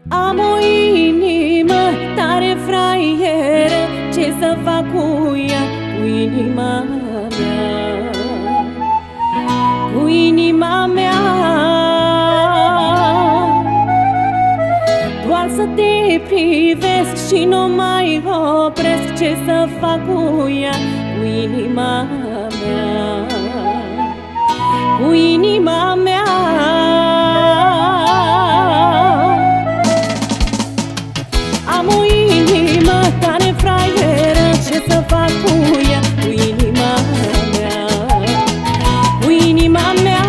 Am o inimă tare fraieră, ce să fac cu ea, cu inima mea, cu inima mea. Doar să te privesc și nu mai opresc, ce să fac cu ea, cu inima mea, cu inima mea. Am o inimă tare fraieră, ce să fac cu ea, cu inima mea, cu inima mea.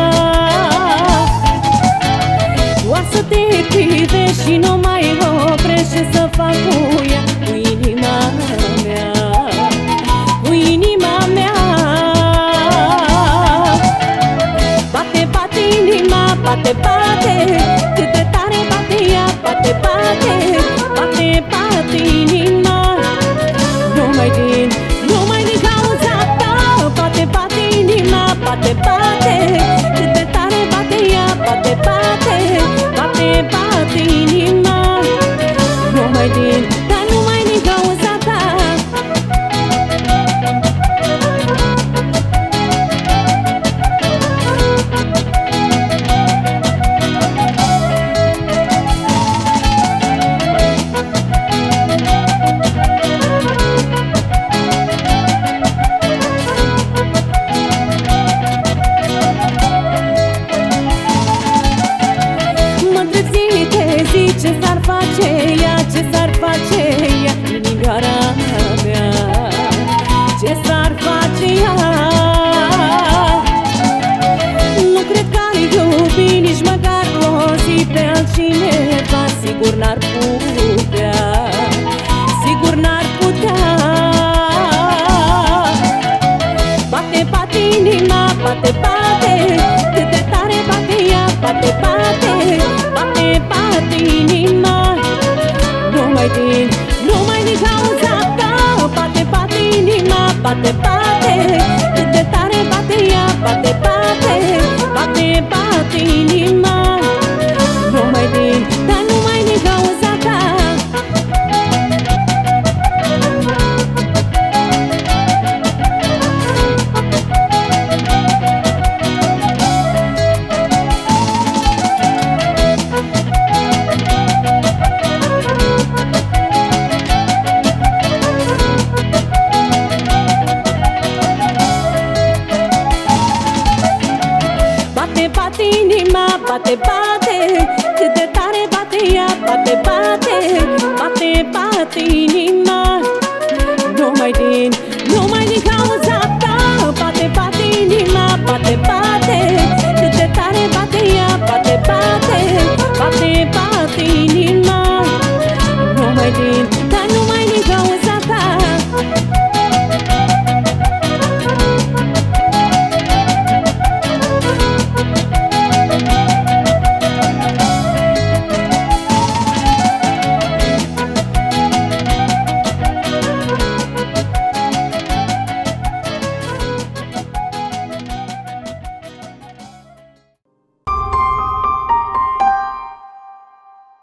Doar să te privești și nu mai oprești, ce să fac cu ea, cu inima mea, cu inima mea. Bate, bate inima, bate, bate, cât de tare bate ea, bate, bate, bate, bate inima. Numai din cauza ta, bate, bate inima, bate, bate, cât de tare bate ea, bate, bate, bate, bate inima. Numai din cauza ta. Ce s-ar face ea, ce s-ar face ea, inimioara mea, ce s-ar face ea? Nu cred că ar iubi nici măcar o zi pe altcineva, sigur n-ar putea, sigur n-ar putea. Bate, bate inima, bate, bate, cât de tare bate ea, bate, bate, bate, bate inima. Numai din cauza ta, bate, bate inima, bate, bate, cât de tare bate ea, bate, bate, bate, bate inima. Numai din cauza ta. Bate inima, bate, bate, cât de tare bate ea, bate, bate, bate, bate inima. Numai din cauza ta, bate, bate inima, bate, bate, cât de tare bate ea, bate, bate, bate, bate inima. Numai din